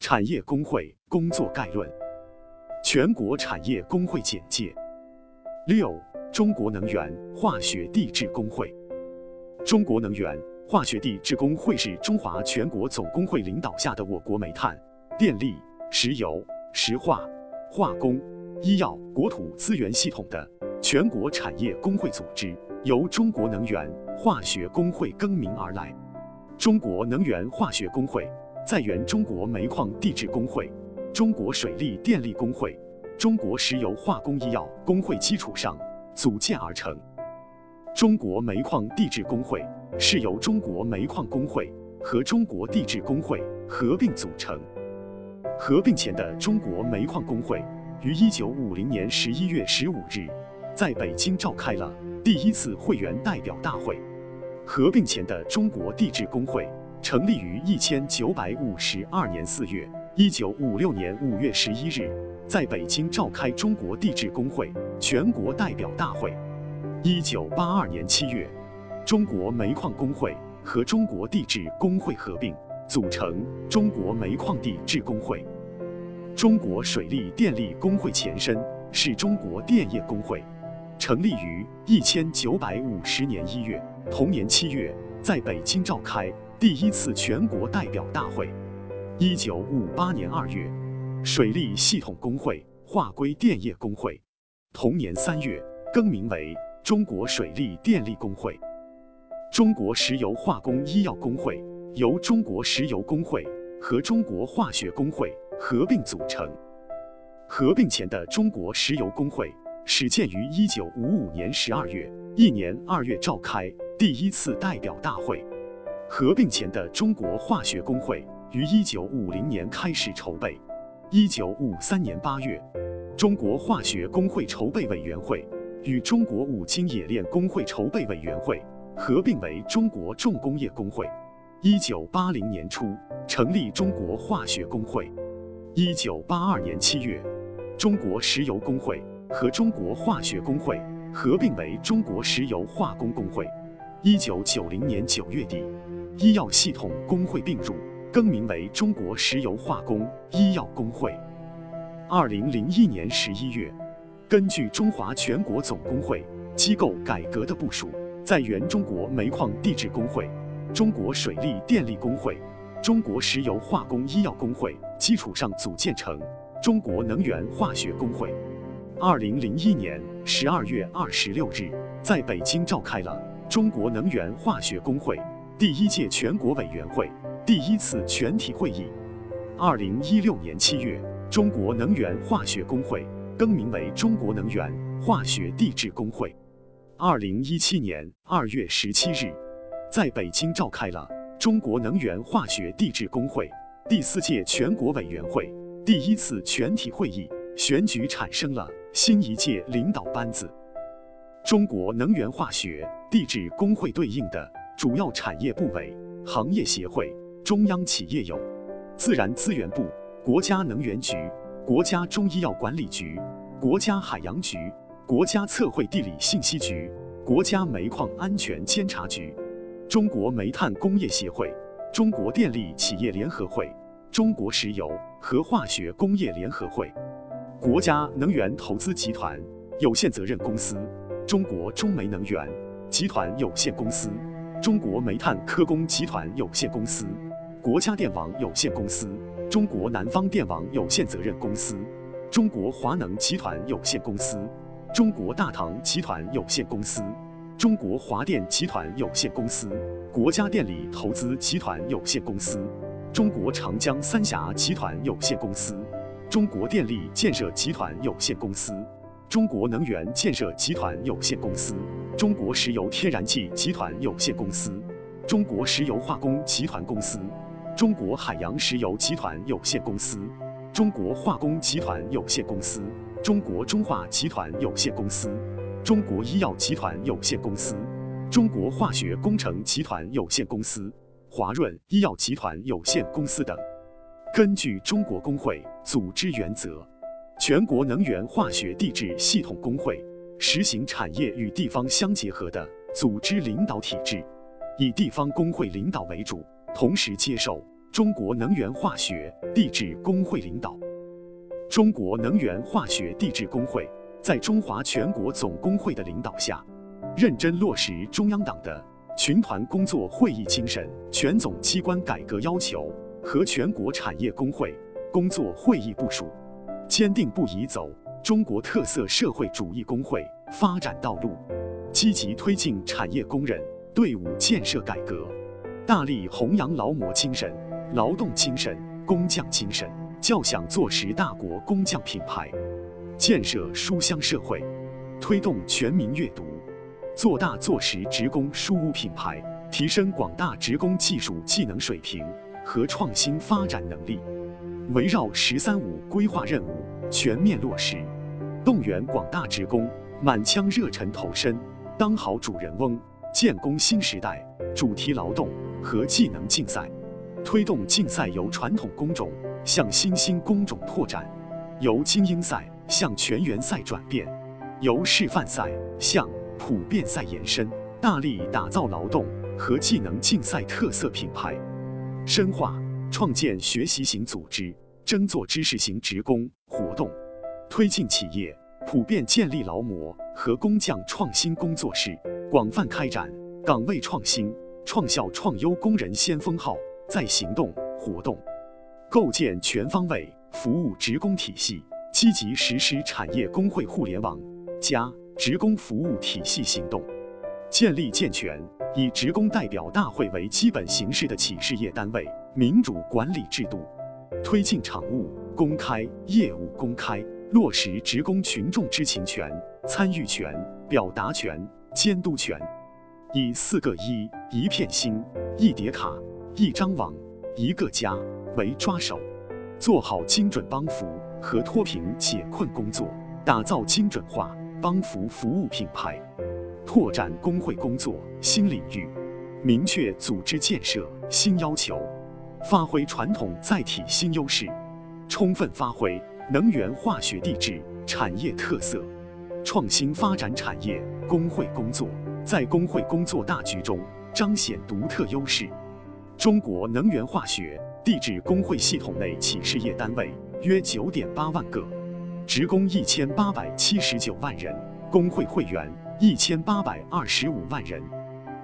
产业工会工作概论。全国产业工会简介。6. 中国能源化学地质工会。中国能源化学地质工会是中华全国总工会领导下的我国煤炭、电力、石油、石化、化工、医药、国土资源系统的全国产业工会组织，由中国能源化学工会更名而来。中国能源化学工会在原中国煤矿地质工会、中国水利电力工会、中国石油化工医药工会基础上组建而成。中国煤矿地质工会是由中国煤矿工会和中国地质工会合并组成。合并前的中国煤矿工会于1950年11月15日在北京召开了第一次会员代表大会。合并前的中国地质工会成立于1952年4月，1956年5月11日在北京召开中国地质工会全国代表大会。1982年7月，中国煤矿工会和中国地质工会合并，组成中国煤矿地质工会。中国水利电力工会前身是中国电业工会，成立于1950年1月，同年7月在北京召开第一次全国代表大会。1958年2月，水利系统工会划归电业工会，同年3月更名为中国水利电力工会。中国石油化工医药工会由中国石油工会和中国化学工会合并组成。合并前的中国石油工会始建于1955年12月，1年2月召开第一次代表大会。合并前的中国化学工会于1950年开始筹备。1953年8月，中国化学工会筹备委员会与中国五金冶炼工会筹备委员会合并为中国重工业工会。1980年初成立中国化学工会。1982年7月，中国石油工会和中国化学工会合并为中国石油化工工会。1990年9月底，医药系统工会并入，更名为中国石油化工医药工会。2001年11月，根据中华全国总工会机构改革的部署，在原中国煤矿地质工会、中国水利电力工会、中国石油化工医药工会基础上组建成中国能源化学工会。2001年12月26日，在北京召开了中国能源化学工会第一届全国委员会第一次全体会议。2016年7月，中国能源化学工会更名为中国能源化学地质工会。2017年2月17日，在北京召开了中国能源化学地质工会第4届全国委员会第一次全体会议，选举产生了新一届领导班子。中国能源化学地质工会对应的主要产业部委、行业协会、中央企业有自然资源部、国家能源局、国家中医药管理局、国家海洋局、国家测绘地理信息局、国家煤矿安全监察局、中国煤炭工业协会、中国电力企业联合会、中国石油和化学工业联合会、国家能源投资集团有限责任公司、中国中煤能源集团有限公司、中国煤炭科工集团有限公司、国家电网有限公司、中国南方电网有限责任公司、中国华能集团有限公司、中国大唐集团有限公司、中国华电集团有限公司、国家电力投资集团有限公司、中国长江三峡集团有限公司、中国电力建设集团有限公司、中国能源建设集团有限公司、中国石油天然气集团有限公司、中国石油化工集团公司、中国海洋石油集团有限公司、中国化工集团有限公司、中国中化集团有限公司、中国医药集团有限公司、中国化学工程集团有限公司、华润医药集团有限公司等。根据中国工会组织原则，全国能源化学地质系统工会实行产业与地方相结合的组织领导体制，以地方工会领导为主，同时接受中国能源化学地质工会领导。中国能源化学地质工会在中华全国总工会的领导下，认真落实中央党的群团工作会议精神、全总机关改革要求和全国产业工会工作会议部署，坚定不移走中国特色社会主义工会发展道路，积极推进产业工人队伍建设改革，大力弘扬劳模精神、劳动精神、工匠精神，叫响做实大国工匠品牌，建设书香社会，推动全民阅读，做大做实职工书屋品牌，提升广大职工技术技能水平和创新发展能力，围绕“十三五”规划任务全面落实，动员广大职工满腔热忱投身，当好主人翁，建功新时代主题劳动和技能竞赛，推动竞赛由传统工种向新兴工种拓展，由精英赛向全员赛转变，由示范赛向普遍赛延伸，大力打造劳动和技能竞赛特色品牌，深化创建学习型组织，争做知识型职工活动，推进企业普遍建立劳模和工匠创新工作室，广泛开展岗位创新、创效创优工人先锋号再行动活动，构建全方位服务职工体系，积极实施产业工会互联网加职工服务体系行动，建立健全以职工代表大会为基本形式的企事业单位民主管理制度，推进场务公开、业务公开，落实职工群众知情权、参与权、表达权、监督权，以4个1、一片心、一叠卡、一张网、一个家为抓手，做好精准帮扶和脱贫解困工作，打造精准化帮扶服务品牌，拓展工会工作新领域，明确组织建设新要求，发挥传统载体新优势，充分发挥能源化学地质产业特色，创新发展产业工会工作，在工会工作大局中彰显独特优势。中国能源化学地质工会系统内企事业单位约 9.8 万个，职工1879万人，工会会员1825万人。